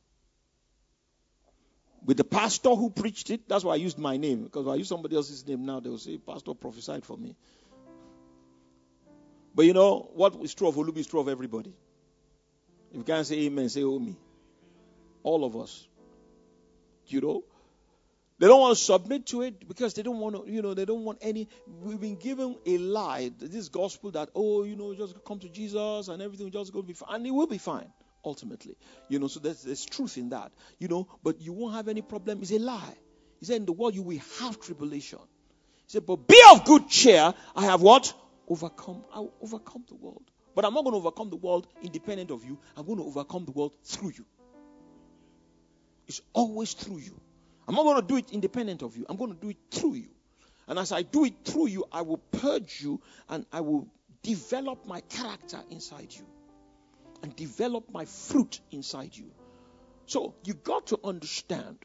with the pastor who preached it. That's why I used my name. Because if I use somebody else's name now, they'll say, Pastor prophesied for me. But what is true of Olubi is true of everybody. If you can't say amen, say oh me. All of us. They don't want to submit to it because they don't want to, they don't want any. We've been given a lie, this gospel that, just come to Jesus and everything will just go be fine. And it will be fine, ultimately. So there's truth in that. But you won't have any problem. It's a lie. He said, in the world you will have tribulation. He said, but be of good cheer. I have what? Overcome. I will overcome the world. But I'm not going to overcome the world independent of you. I'm going to overcome the world through you. It's always through you. I'm not going to do it independent of you. I'm going to do it through you. And as I do it through you, I will purge you and I will develop my character inside you. And develop my fruit inside you. So you got to understand,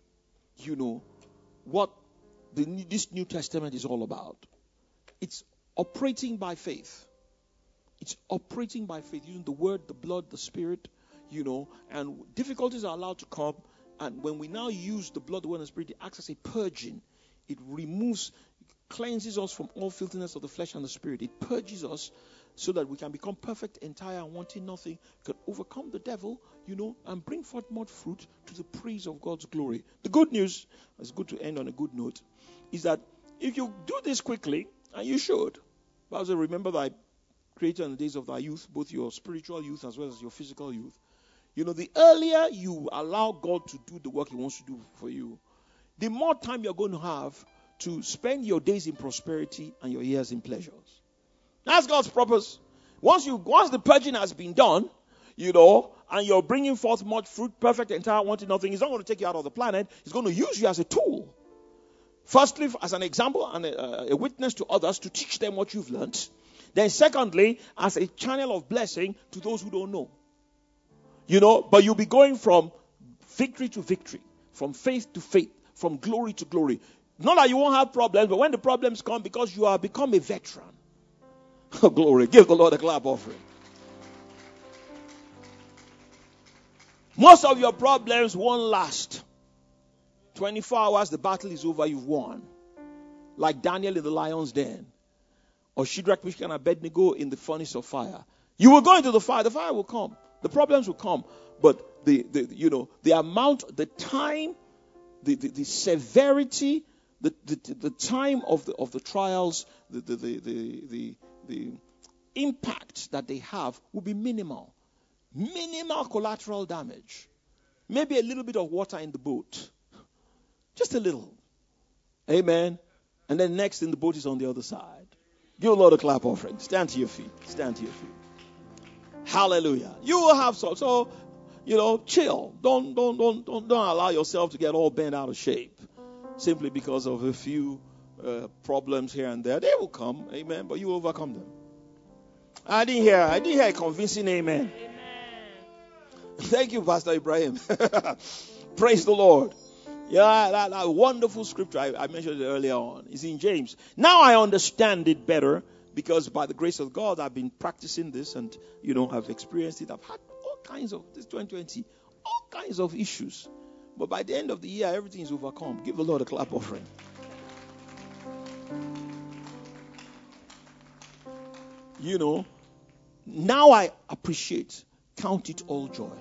what this New Testament is all about. It's operating by faith. It's operating by faith, using the word, the blood, the Spirit, and difficulties are allowed to come. And when we now use the blood, the word, and the Spirit, it acts as a purging. It cleanses us from all filthiness of the flesh and the Spirit. It purges us so that we can become perfect, entire, and wanting nothing. We can overcome the devil, and bring forth more fruit to the praise of God's glory. The good news, it's good to end on a good note, is that if you do this quickly, and you should, Bible says, remember thy Creator in the days of thy youth, both your spiritual youth as well as your physical youth. The earlier you allow God to do the work he wants to do for you, the more time you're going to have to spend your days in prosperity and your years in pleasures. That's God's purpose. Once the purging has been done, and you're bringing forth much fruit, perfect, entire, wanting nothing, he's not going to take you out of the planet. He's going to use you as a tool. Firstly, as an example and a witness to others to teach them what you've learned. Then secondly, as a channel of blessing to those who don't know. But you'll be going from victory to victory, from faith to faith, from glory to glory. Not that you won't have problems, but when the problems come, because you have become a veteran. Oh, glory. Give the Lord a clap offering. Most of your problems won't last. 24 hours, the battle is over, you've won. Like Daniel in the lion's den. Or Shadrach, Meshach, and Abednego in the furnace of fire. You will go into the fire will come. The problems will come. But the amount, the time, the severity, the time of the trials, the impact that they have will be minimal. Minimal collateral damage. Maybe a little bit of water in the boat. Just a little. Amen. And then next in the boat is on the other side. Give a Lord a clap offering. Stand to your feet. Stand to your feet. Hallelujah. You will have some. So, chill. Don't allow yourself to get all bent out of shape simply because of a few problems here and there. They will come. Amen. But you overcome them. I didn't hear a convincing amen. Thank you, Pastor Ibrahim. Praise the Lord. Yeah, that wonderful scripture I mentioned it earlier on is in James. Now I understand it better because by the grace of God I've been practicing this and I've experienced it. I've had all kinds of this 2020, all kinds of issues. But by the end of the year, everything is overcome. Give the Lord a clap offering. Now I appreciate, count it all joy.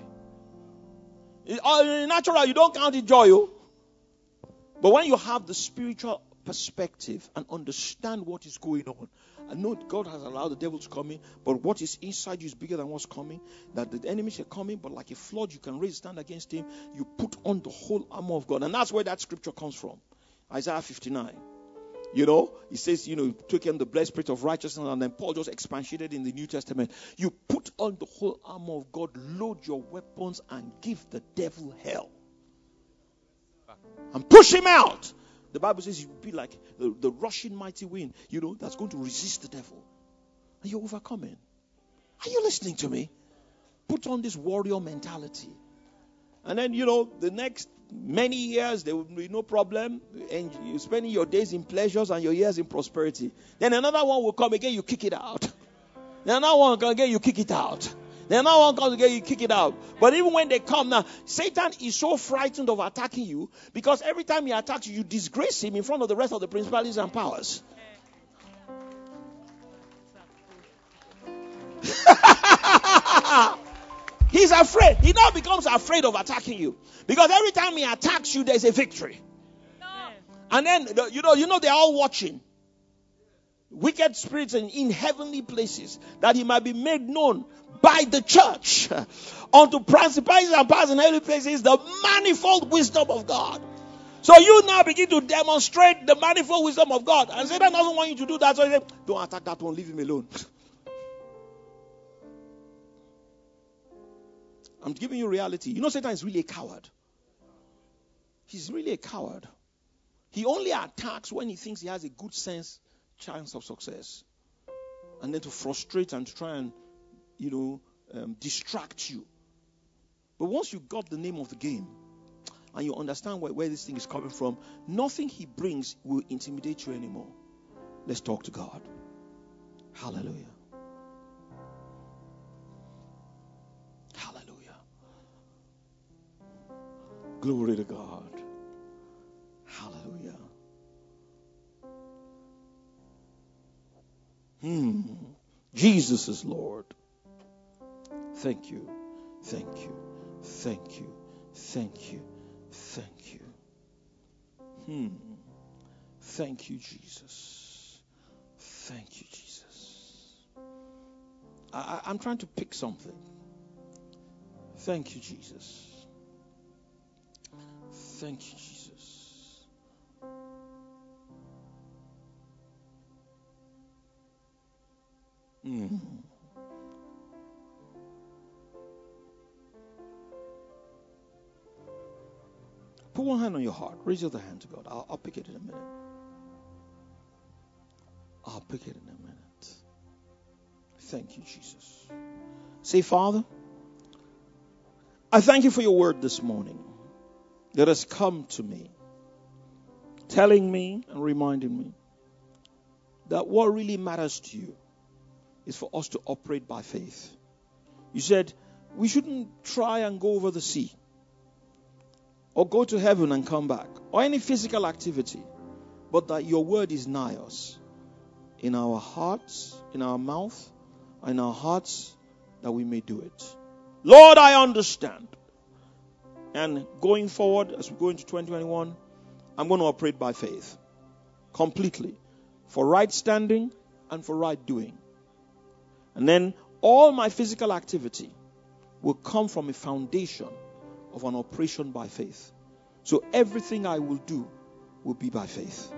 In natural, you don't count it joy. But when you have the spiritual perspective and understand what is going on, I know God has allowed the devil to come in, but what is inside you is bigger than what's coming. That the enemies are coming, but like a flood, you can raise a stand against him. You put on the whole armor of God. And that's where that scripture comes from. Isaiah 59. He says, took him the blessed spirit of righteousness, and then Paul just expatiated in the New Testament. You put on the whole armor of God, load your weapons, and give the devil hell. And push him out. The Bible says you will be like the rushing mighty wind, that's going to resist the devil. And you're overcoming. Are you listening to me? Put on this warrior mentality. And then, the next many years, there will be no problem. And you're spending your days in pleasures and your years in prosperity. Then another one will come again, you kick it out. Then another one will come again, you kick it out. Then another one comes again, you kick it out. But even when they come now, Satan is so frightened of attacking you because every time he attacks you, you disgrace him in front of the rest of the principalities and powers. He's afraid. He now becomes afraid of attacking you. Because every time he attacks you, there's a victory. No. And then, they're all watching. Wicked spirits in heavenly places, that he might be made known by the church unto principalities and powers in heavenly places, the manifold wisdom of God. So you now begin to demonstrate the manifold wisdom of God. And Satan doesn't want you to do that. So he says, don't attack that one, leave him alone. I'm giving you reality. Satan is really a coward. He's really a coward. He only attacks when he thinks he has a good chance of success. And then to frustrate and to try and, distract you. But once you got the name of the game and you understand where this thing is coming from, nothing he brings will intimidate you anymore. Let's talk to God. Hallelujah. Glory to God. Hallelujah. Jesus is Lord. Thank you. Thank you. Thank you. Thank you. Thank you. Thank you, Jesus. Thank you, Jesus. I'm trying to pick something. Thank you, Jesus. Thank you, Jesus. Put one hand on your heart. Raise your other hand to God. I'll pick it in a minute. I'll pick it in a minute. Thank you, Jesus. Say, Father, I thank you for your word this morning that has come to me, telling me and reminding me that what really matters to you is for us to operate by faith. You said we shouldn't try and go over the sea or go to heaven and come back or any physical activity, but that your word is nigh us, in our hearts, in our mouth, in our hearts, that we may do it. Lord, I understand. And going forward, as we go into 2021, I'm going to operate by faith. Completely. For right standing and for right doing. And then all my physical activity will come from a foundation of an operation by faith. So everything I will do will be by faith.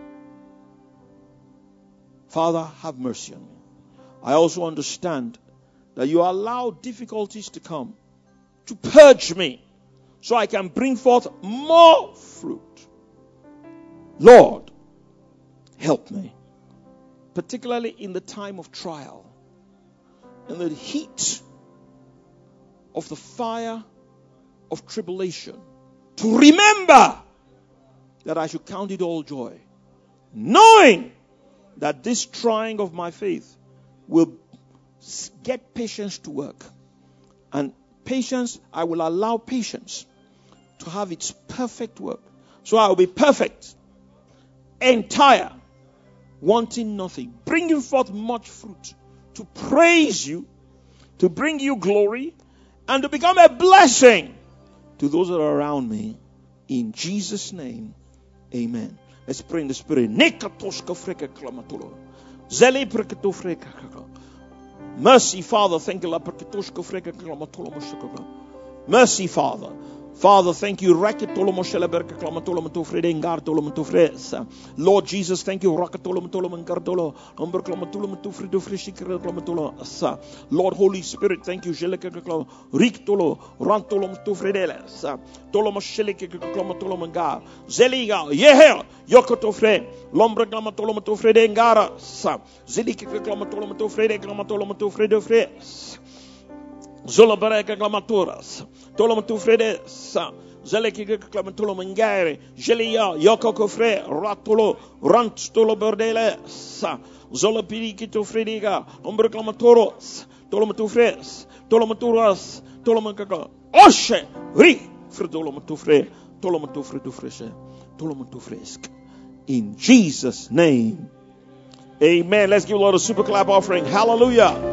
Father, have mercy on me. I also understand that you allow difficulties to come to purge me so I can bring forth more fruit. Lord, help me, particularly in the time of trial, in the heat of the fire of tribulation, to remember that I should count it all joy, knowing that this trying of my faith will get patience to work. And patience, I will allow patience to have its perfect work. So I will be perfect, entire, wanting nothing, bringing forth much fruit, to praise you, to bring you glory, and to become a blessing to those that are around me. In Jesus' name, amen. Let's pray in the Spirit. Mercy, Father. Thank you. Mercy, Father. Father, thank you. Lord Jesus, thank you. Lord Holy Spirit, thank you. Zolabareka glamaturas, Tolomato Fredes, Zeleki Clamatolomangare, Gelia, Yoko Fre, Ratolo, Rantolo Bordele, Zolapirikito Frediga, Umbraclamatoros, Tolomato Fres, Tolomaturas, Tolomaca, Oshe, Ri, Fredolomato Fre, Tolomato Fredufreshe, Tolomato Fresk. In Jesus' name, amen. Let's give the Lord a super clap offering. Hallelujah.